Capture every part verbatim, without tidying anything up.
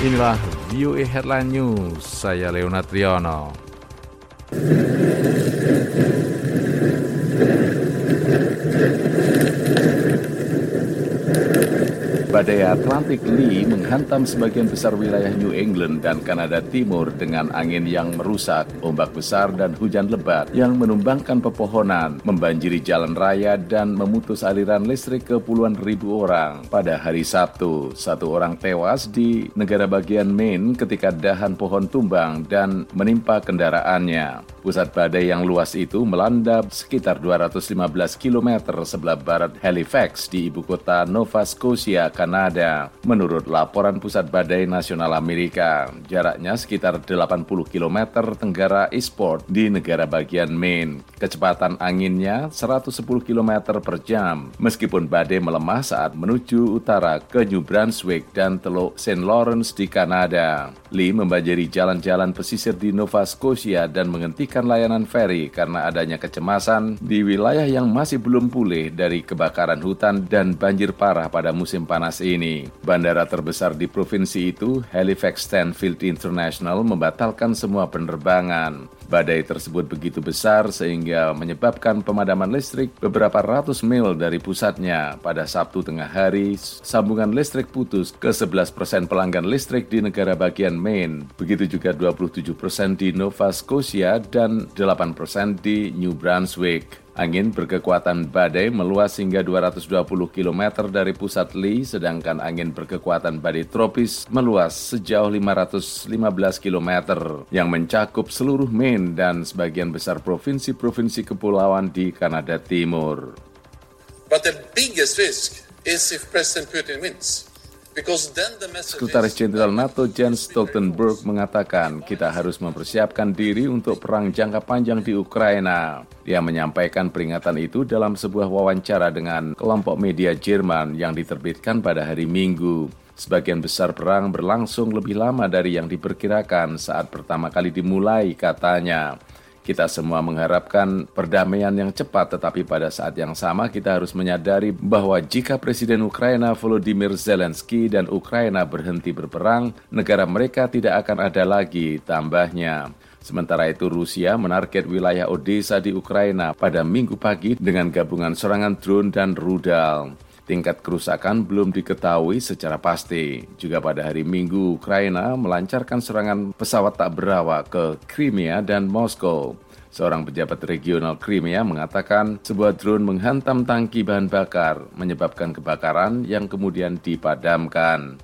Inilah V O A Headline News, saya Leonard Triono. Badai Atlantik Lee menghantam sebagian besar wilayah New England dan Kanada Timur dengan angin yang merusak, ombak besar dan hujan lebat yang menumbangkan pepohonan, membanjiri jalan raya dan memutus aliran listrik ke puluhan ribu orang. Pada hari Sabtu, satu orang tewas di negara bagian Maine ketika dahan pohon tumbang dan menimpa kendaraannya. Pusat badai yang luas itu melanda sekitar dua ratus lima belas kilometer sebelah barat Halifax di ibu kota Nova Scotia, Kanada. Menurut laporan Pusat Badai Nasional Amerika, jaraknya sekitar delapan puluh kilometer tenggara Eastport di negara bagian Maine. Kecepatan anginnya seratus sepuluh kilometer per jam, meskipun badai melemah saat menuju utara ke New Brunswick dan Teluk Saint Lawrence di Kanada. Lee membanjiri jalan-jalan pesisir di Nova Scotia dan menghentikan layanan feri karena adanya kecemasan di wilayah yang masih belum pulih dari kebakaran hutan dan banjir parah pada musim panas ini. Bandara terbesar di provinsi itu, Halifax Stanfield International, membatalkan semua penerbangan. Badai tersebut begitu besar sehingga menyebabkan pemadaman listrik beberapa ratus mil dari pusatnya. Pada Sabtu tengah hari, sambungan listrik putus ke sebelas persen pelanggan listrik di negara bagian Maine. Begitu juga dua puluh tujuh persen di Nova Scotia dan delapan persen di New Brunswick. Angin berkekuatan badai meluas hingga dua ratus dua puluh kilometer dari pusat Lee, sedangkan angin berkekuatan badai tropis meluas sejauh lima ratus lima belas kilometer yang mencakup seluruh Maine dan sebagian besar provinsi-provinsi kepulauan di Kanada Timur. But the biggest risk is if President Putin wins. Sekretaris Jenderal NATO Jens Stoltenberg mengatakan kita harus mempersiapkan diri untuk perang jangka panjang di Ukraina. Dia menyampaikan peringatan itu dalam sebuah wawancara dengan kelompok media Jerman yang diterbitkan pada hari Minggu. Sebagian besar perang berlangsung lebih lama dari yang diperkirakan saat pertama kali dimulai, katanya. Kita semua mengharapkan perdamaian yang cepat, tetapi pada saat yang sama kita harus menyadari bahwa jika Presiden Ukraina Volodymyr Zelensky dan Ukraina berhenti berperang, negara mereka tidak akan ada lagi, tambahnya. Sementara itu Rusia menarget wilayah Odessa di Ukraina pada Minggu pagi dengan gabungan serangan drone dan rudal. Tingkat kerusakan belum diketahui secara pasti. Juga pada hari Minggu, Ukraina melancarkan serangan pesawat tak berawak ke Crimea dan Moskow. Seorang pejabat regional Crimea mengatakan sebuah drone menghantam tangki bahan bakar, menyebabkan kebakaran yang kemudian dipadamkan.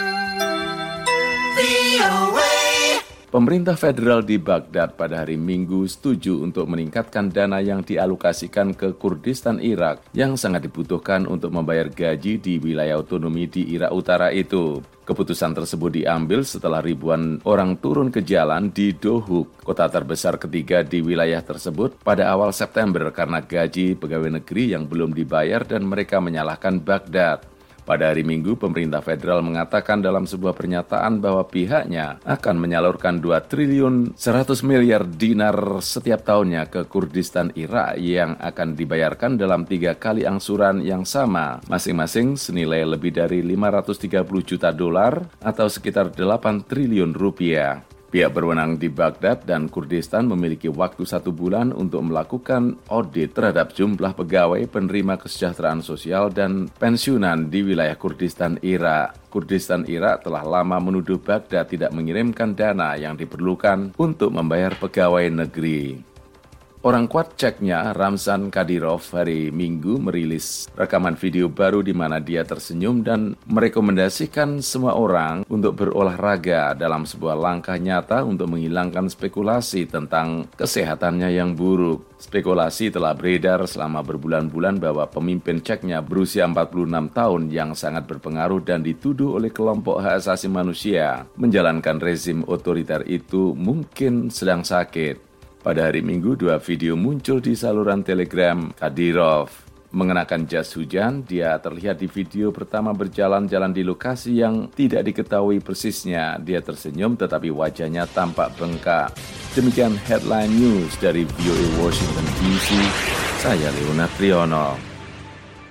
Pemerintah federal di Baghdad pada hari Minggu setuju untuk meningkatkan dana yang dialokasikan ke Kurdistan Irak yang sangat dibutuhkan untuk membayar gaji di wilayah otonomi di Irak Utara itu. Keputusan tersebut diambil setelah ribuan orang turun ke jalan di Dohuk, kota terbesar ketiga di wilayah tersebut, pada awal September karena gaji pegawai negeri yang belum dibayar dan mereka menyalahkan Baghdad. Pada hari Minggu, pemerintah federal mengatakan dalam sebuah pernyataan bahwa pihaknya akan menyalurkan dua triliun seratus miliar dinar setiap tahunnya ke Kurdistan Irak yang akan dibayarkan dalam tiga kali angsuran yang sama, masing-masing senilai lebih dari lima ratus tiga puluh juta dolar atau sekitar delapan triliun rupiah. Pihak berwenang di Baghdad dan Kurdistan memiliki waktu satu bulan untuk melakukan audit terhadap jumlah pegawai penerima kesejahteraan sosial dan pensiunan di wilayah Kurdistan Irak. Kurdistan Irak telah lama menuduh Baghdad tidak mengirimkan dana yang diperlukan untuk membayar pegawai negeri. Orang kuat Ceknya, Ramzan Kadyrov, hari Minggu merilis rekaman video baru di mana dia tersenyum dan merekomendasikan semua orang untuk berolahraga dalam sebuah langkah nyata untuk menghilangkan spekulasi tentang kesehatannya yang buruk. Spekulasi telah beredar selama berbulan-bulan bahwa pemimpin Ceknya berusia empat puluh enam tahun yang sangat berpengaruh dan dituduh oleh kelompok hak asasi manusia menjalankan rezim otoriter itu mungkin sedang sakit. Pada hari Minggu, dua video muncul di saluran Telegram Kadyrov. Mengenakan jas hujan, dia terlihat di video pertama berjalan-jalan di lokasi yang tidak diketahui persisnya. Dia tersenyum tetapi wajahnya tampak bengkak. Demikian headline news dari V O A Washington D C. Saya Leonard Triono.